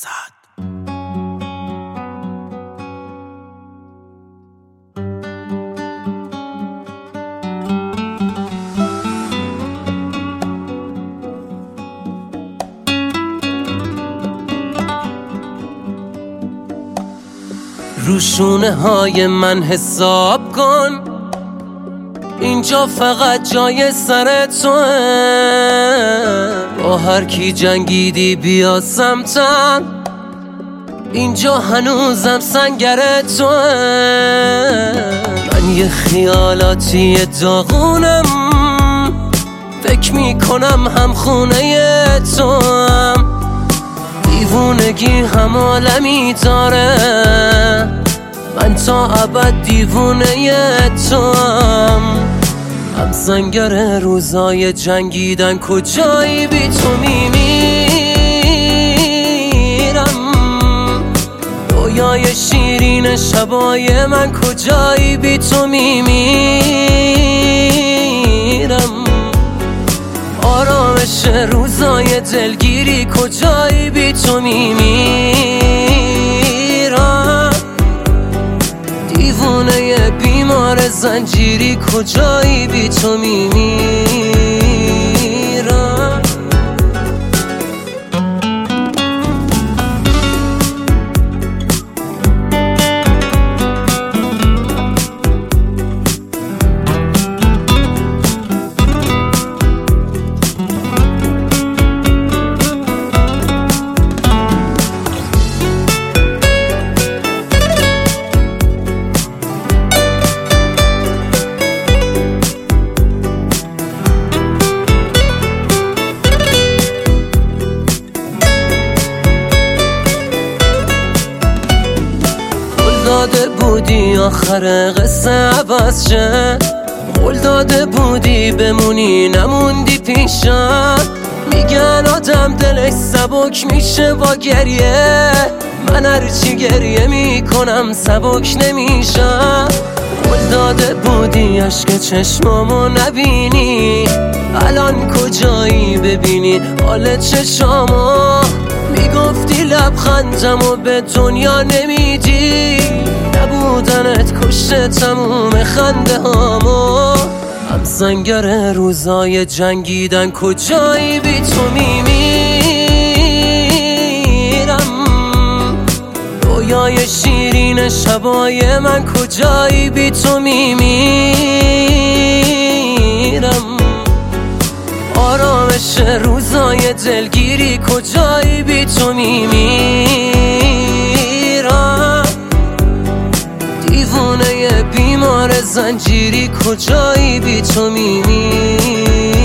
فرزاد. روشونه های من حساب کن، اینجا فقط جای سر توه. با هر کی جنگیدی بیا سمتم، اینجا هنوزم سنگر توه. من یه خیالاتی داغونم، فکر میکنم هم خونه توام. دیوونگی هم عالمی داره، من تا ابد دیوونه توام. هم سنگر روزای جنگیدن کجایی بی تو میمیرم. رویای شیرین شبای من کجایی بی تو میمیرم. آرامش روزای دلگیری کجایی بی تو میمیرم. دیوونه بیمار زنجیری کجایی بی تو میمیرم. داده بودی آخر قصه عوض شه، قول داده بودی بمونی نموندی پیشم. میگن آدم دلش سبک میشه با گریه، من هرچی گریه میکنم سبک نمیشم. قول داده بودی عشق چشمامو نبینی، الان کجایی ببینی حال چشامو. میگفتی لبخندمو به دنیا نمیدی، نبودنت کشته تموم خنده هامو. هم سنگر روزای جنگیدن کجایی بی تو میمیرم. رویای شیرین شبای من کجایی بی تو میمیرم. آرامش روزای دلگیری کجایی بی تو میمیرم. دیوونه بیمار زنجیری کجایی بی تو میمیرم.